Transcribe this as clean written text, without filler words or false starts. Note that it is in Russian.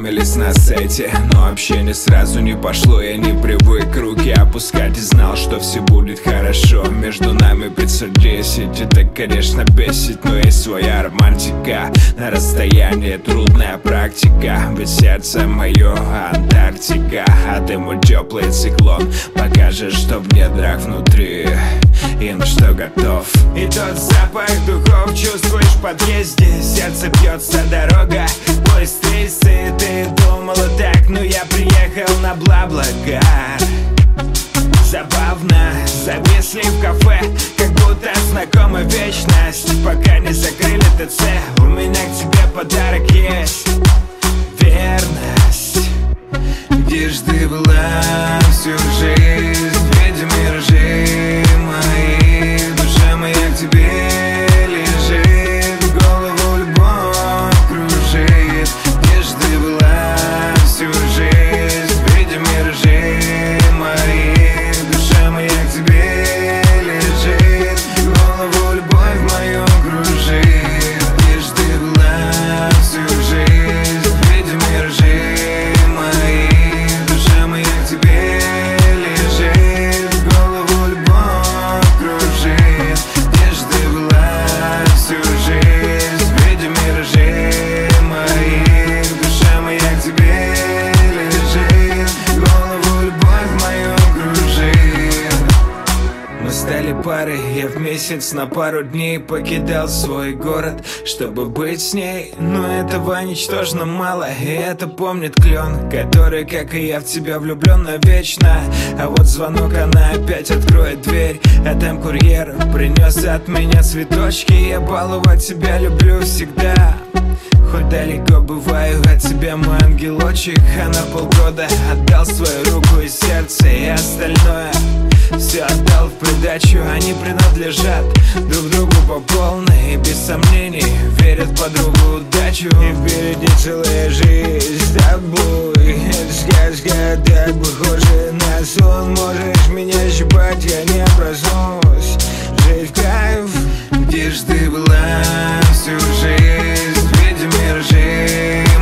познакомились на сайте, но общение сразу не пошло. Я не привык руки опускать и знал, что все будет хорошо. Между нами 510, это, конечно, бесит, но есть своя романтика. На расстоянии трудная практика, ведь сердце мое Антарктика, а ты мой теплый циклон. Покажешь, что в недрах внутри, и на что готов. И тот запах духов чувствуешь в подъезде. Сердце бьется, дорога быстрее. Ты думала так, но я приехал на Бла-Бла-Кар. Забавно, зависли в кафе, как будто знакома вечность. Пока не закрыли ТЦ, у меня к тебе подарок есть. Верность. Где ж ты была всю жизнь? Видя миражи мои, душа моя к тебе лежит, голову любовь кружит. Где ж ты была всю жизнь? Видя миражи мои, душа моя к тебе лежит, голову любовь мою кружит. Где ж ты была всю жизнь? Видя миражи мои, душа моя к тебе лежит, голову любовь кружит. Где ж ты была всю жизнь? Видя миражи мои, душа моя к тебе лежит, голову любовь мою кружит. Мы стали парой, я в месяц на пару дней покидал свой город, чтобы быть с ней. Но этого ничтожно мало, и это помнит клен, который, как и я, в тебя влюблен навечно. А вот звонок, она опять откроет дверь, а там курьер принес от меня цветочки. Я баловать тебя люблю всегда, хоть далеко бываю от тебя, мой ангелочек. А на полгода отдал свою руку и сердце, и остальное все отдал в придачу. Они принадлежат друг другу по полной, и без сомнений верят в подругу удачу. И впереди целая жизнь с тобой. Это сказка, так похожа на сон. Можешь меня щипать, я не проснусь. Жить в кайф. Где ж ты была всю жизнь? Видя миражи